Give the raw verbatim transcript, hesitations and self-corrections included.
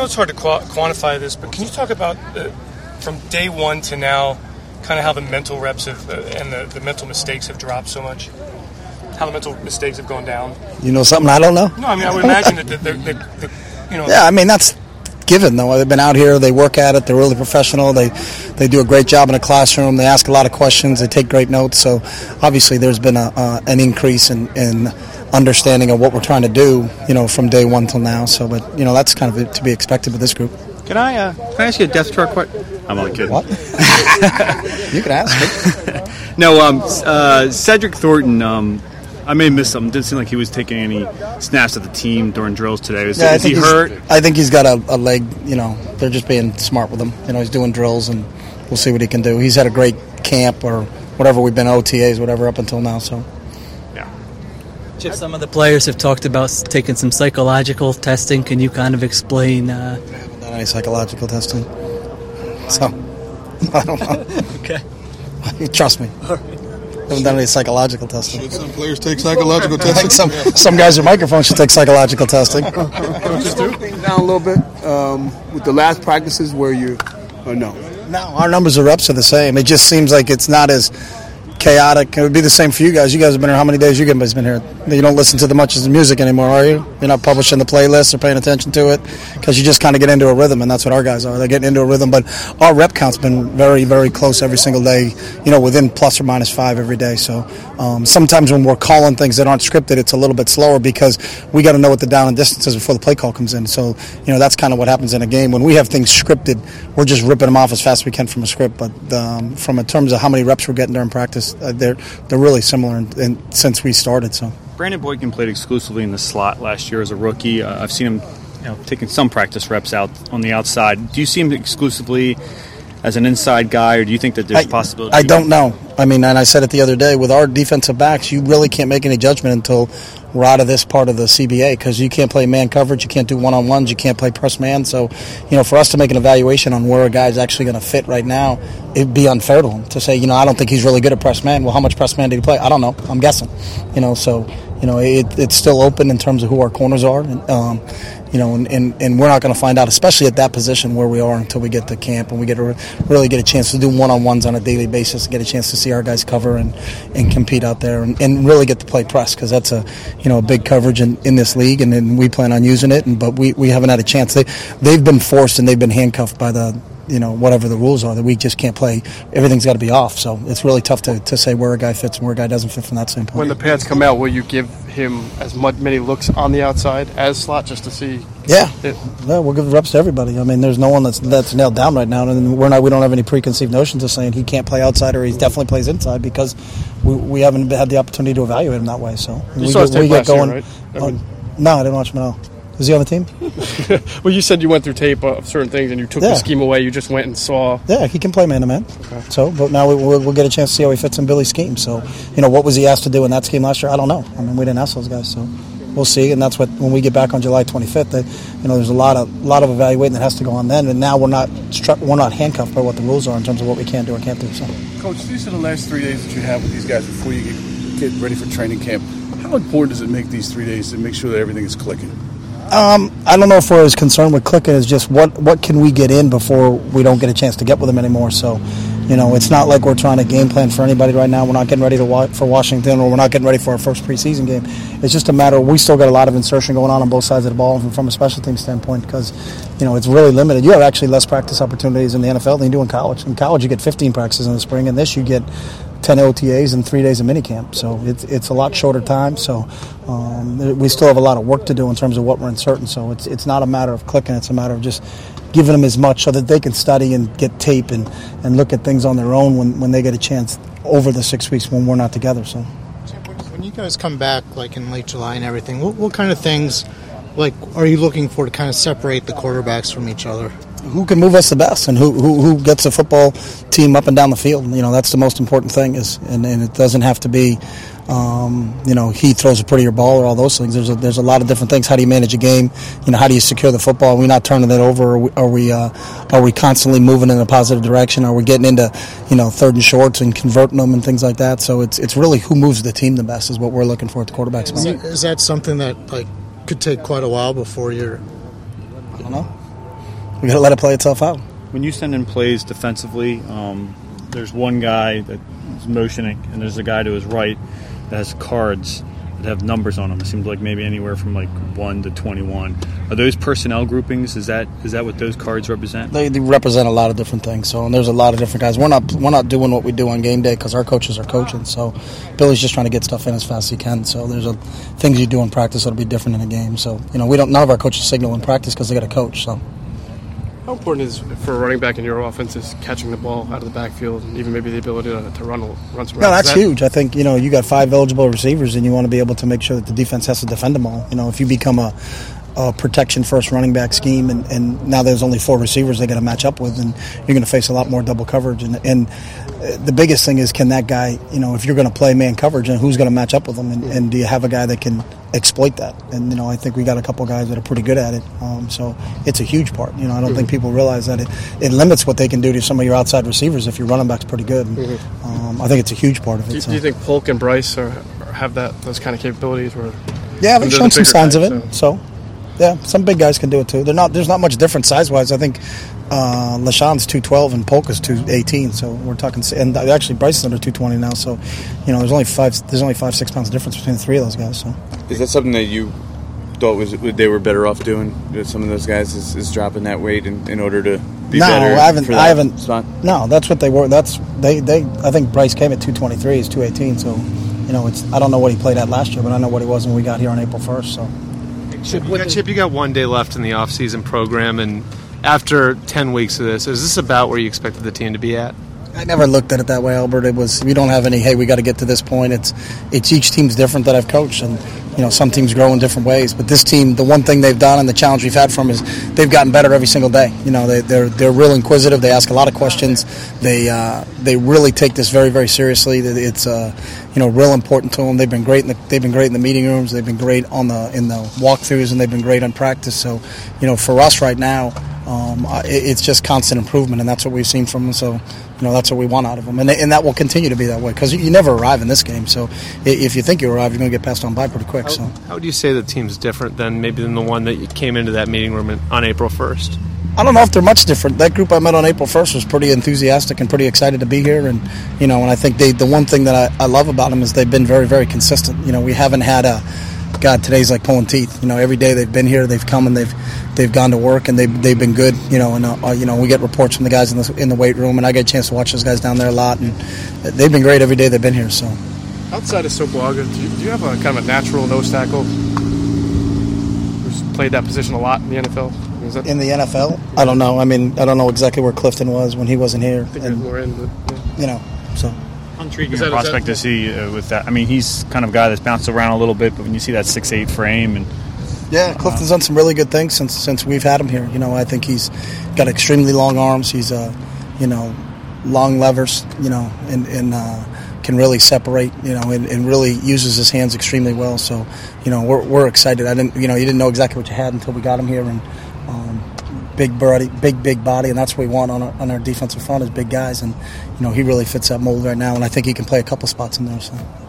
know it's hard to qu- quantify this, but can you talk about uh, from day one to now, kind of how the mental reps have, uh, and the, the mental mistakes have dropped so much? How the mental mistakes have gone down? You know something I don't know? No, I mean, I would imagine that the, the, the, the you know... Yeah, I mean, that's given, though. They've been out here, they work at it, they're really professional, they they do a great job in the classroom, they ask a lot of questions, they take great notes, so obviously there's been a, uh, an increase in, in understanding of what we're trying to do, you know, from day one till now, so, but, you know, that's kind of to be expected with this group. Can I, uh, can I ask you a depth chart question? I'm only kidding. What? You can ask it. No, um, uh, Cedric Thornton, um, I may have missed something. It didn't seem like he was taking any snaps at the team during drills today. Is, yeah, is he hurt? I think he's got a, a leg, you know, they're just being smart with him. You know, he's doing drills, and we'll see what he can do. He's had a great camp or whatever we've been, O T As, whatever, up until now, so. Yeah. Chip, some of the players have talked about taking some psychological testing. Can you kind of explain? Uh... I haven't done any psychological testing, so I don't know. Okay. Trust me. I haven't done any psychological testing. Should some players take psychological testing? some some guys with microphones should take psychological testing. Just do things down a little bit um, with the last practices where you, or no? No, our numbers of reps are the same. It just seems like it's not as chaotic. It would be the same for you guys. You guys have been here. How many days you guys been here? You don't listen to the much of the music anymore, are you? You're not publishing the playlists or paying attention to it because you just kind of get into a rhythm, and that's what our guys are. They're getting into a rhythm, but our rep count's been very, very close every single day, you know, within plus or minus five every day. So um, sometimes when we're calling things that aren't scripted, it's a little bit slower because we got to know what the down and distance is before the play call comes in. So, you know, that's kind of what happens in a game. When we have things scripted, we're just ripping them off as fast as we can from a script. But um, from in terms of how many reps we're getting during practice, uh, they're they're really similar in, in, since we started. So Brandon Boykin played exclusively in the slot last year as a rookie. Uh, I've seen him, you know, taking some practice reps out on the outside. Do you see him exclusively as an inside guy, or do you think that there's I, a possibility? I don't know. I mean, and I said it the other day, with our defensive backs, you really can't make any judgment until we're out of this part of the C B A because you can't play man coverage, you can't do one-on-ones, you can't play press man. So, you know, for us to make an evaluation on where a guy's actually going to fit right now, it'd be unfair to him to say, you know, I don't think he's really good at press man. Well, how much press man did he play? I don't know. I'm guessing. You know, so, you know, it, it's still open in terms of who our corners are. And, um, you know, and, and, and we're not going to find out, especially at that position where we are, until we get to camp and we get to re- really get a chance to do one-on-ones on a daily basis, get a chance to see our guys cover and, and compete out there and, and really get to play press because that's a, you know, a big coverage in, in this league, and, and we plan on using it. And but we, we haven't had a chance. They they've been forced and they've been handcuffed by the, you know, whatever the rules are, that we just can't play. Everything's got to be off. So it's really tough to, to say where a guy fits and where a guy doesn't fit from that standpoint. When the pads come out, will you give him as much, many looks on the outside as slot just to see? Yeah, it? yeah, we'll give reps to everybody. I mean, there's no one that's that's nailed down right now, and we're not. We don't have any preconceived notions of saying he can't play outside or he definitely plays inside because we, we haven't had the opportunity to evaluate him that way. So you we, saw his tape we get last year, going. right? I uh, mean, no, I didn't watch him at all. Is he on the team? Well, you said you went through tape of certain things and you took Yeah. the scheme away. You just went and saw. Yeah, he can play man to man. Okay. So, but now we, we'll, we'll get a chance to see how he fits in Billy's scheme. So, you know, what was he asked to do in that scheme last year? I don't know. I mean, we didn't ask those guys, so we'll see. And that's what when we get back on July twenty-fifth, that, you know, there's a lot of lot of evaluating that has to go on then. And now we're not struck, we're not handcuffed by what the rules are in terms of what we can do or can't do. So, Coach, these are the last three days that you have with these guys before you get, get ready for training camp. How important does it make these three days to make sure that everything is clicking? Um, I don't know if we're as concerned with clicking as just what, what can we get in before we don't get a chance to get with them anymore. So, you know, it's not like we're trying to game plan for anybody right now. We're not getting ready to wa- for Washington, or we're not getting ready for our first preseason game. It's just a matter of we still got a lot of insertion going on on both sides of the ball from, from a special team standpoint because, you know, it's really limited. You have actually less practice opportunities in the N F L than you do in college. In college, you get fifteen practices in the spring, and this you get ten O T As and three days of minicamp. So it's it's a lot shorter time. So um, we still have a lot of work to do in terms of what we're inserting. So it's it's not a matter of clicking. It's a matter of just giving them as much so that they can study and get tape and, and look at things on their own when, when they get a chance over the six weeks when we're not together. So when you guys come back, like in late July and everything, what, what kind of things, like, are you looking for to kind of separate the quarterbacks from each other? Who can move us the best, and who who, who gets a football team up and down the field? You know, that's the most important thing. Is and, and it doesn't have to be, um, you know, he throws a prettier ball or all those things. There's a, there's a lot of different things. How do you manage a game? You know, how do you secure the football? Are we not turning it over? Are we are we, uh, are we constantly moving in a positive direction? Are we getting into, you know, third and shorts and converting them and things like that? So it's it's really who moves the team the best is what we're looking for at the quarterback spot. Is that something that like could take quite a while before you're? I don't know. we got to let it play itself out. When you send in plays defensively, um, there's one guy that's motioning, and there's a guy to his right that has cards that have numbers on them. It seems like maybe anywhere from like one to twenty-one. Are those personnel groupings? Is that is that what those cards represent? They, they represent a lot of different things. So, and there's a lot of different guys. We're not we're not doing what we do on game day because our coaches are coaching. So, Billy's just trying to get stuff in as fast as he can. So, there's a, things you do in practice that'll be different in a game. So, you know, we don't. None of our coaches signal in practice because they got a coach. So. How important is for a running back in your offense is catching the ball out of the backfield and even maybe the ability to, to run run some routes? No, that's that- huge. I think, you know, you got five eligible receivers and you want to be able to make sure that the defense has to defend them all. You know, if you become a, a protection first running back scheme and, and now there's only four receivers they got to match up with, and you're going to face a lot more double coverage. And, and the biggest thing is, can that guy, you know, if you're going to play man coverage, and who's going to match up with them, and, and do you have a guy that can exploit that? And, you know, I think we got a couple guys that are pretty good at it. Um, so it's a huge part. You know, I don't mm-hmm. think people realize that it, it limits what they can do to some of your outside receivers if your running back's pretty good. Mm-hmm. Um, I think it's a huge part of it. Do, so. do you think Polk and Bryce are, have that those kind of capabilities? Where yeah, they've shown the some signs guys, of it. So. so, yeah, some big guys can do it too. They're not. There's not much difference size-wise. I think uh, LaShawn's two twelve and Polk is two eighteen. So we're talking. And actually, Bryce is under two twenty now. So, you know, there's only five. There's only five six pounds of difference between the three of those guys. So, is that something that you thought was they were better off doing? Some of those guys is, is dropping that weight in, in order to be no, better. No, I haven't. For that I haven't. Spot? No, that's what they were. That's they. They. I think Bryce came at two twenty three. He's two eighteen. So, you know, it's. I don't know what he played at last year, but I know what he was when we got here on April first. So. Chip, you got, Chip, you got one day left in the off-season program, and after ten weeks of this, is this about where you expected the team to be at? I never looked at it that way, Albert. It was, we don't have any, hey, we got to get to this point. It's it's each team's different that I've coached, and you know, some teams grow in different ways. But this team, the one thing they've done and the challenge we've had from is they've gotten better every single day. You know, they, they're they're real inquisitive. They ask a lot of questions. They uh, they really take this very very seriously. It's uh, you know, real important to them. They've been great. In the, they've been great in the meeting rooms. They've been great on the in the walkthroughs, and they've been great on practice. So, you know, for us right now, um, it, it's just constant improvement, and that's what we've seen from them. So. You know, that's what we want out of them. And, and that will continue to be that way because you, you never arrive in this game. So if you think you arrive, you're going to get passed on by pretty quick. How, So how would you say the team's different than maybe than the one that you came into that meeting room in, on April first? I don't know if they're much different. That group I met on April first was pretty enthusiastic and pretty excited to be here. And, you know, and I think they the one thing that I, I love about them is they've been very, very consistent. You know, we haven't had a – God, today's like pulling teeth. You know, every day they've been here, they've come and they've they've gone to work and they've they've been good. You know, and uh, you know we get reports from the guys in the in the weight room, and I get a chance to watch those guys down there a lot, and they've been great every day they've been here. So, outside of Sopoaga, do you, do you have a kind of a natural nose tackle who's played that position a lot in the N F L? Is that, in the N F L, I don't know. I mean, I don't know exactly where Clifton was when he wasn't here. I think and, more in, but, yeah. You know, so. Intriguing that, prospect to see uh, with that. I mean, he's kind of a guy that's bounced around a little bit, but when you see that six eight frame and yeah, Clifton's done some really good things since since we've had him here. You know, I think he's got extremely long arms. He's uh, you know, long levers. You know, and and uh, can really separate. You know, and, and really uses his hands extremely well. So, you know, we're we're excited. I didn't, you know, you didn't know exactly what you had until we got him here, and um, big body, big big body, and that's what we want on our, on our defensive front is big guys. And you know, he really fits that mold right now, and I think he can play a couple spots in there. So.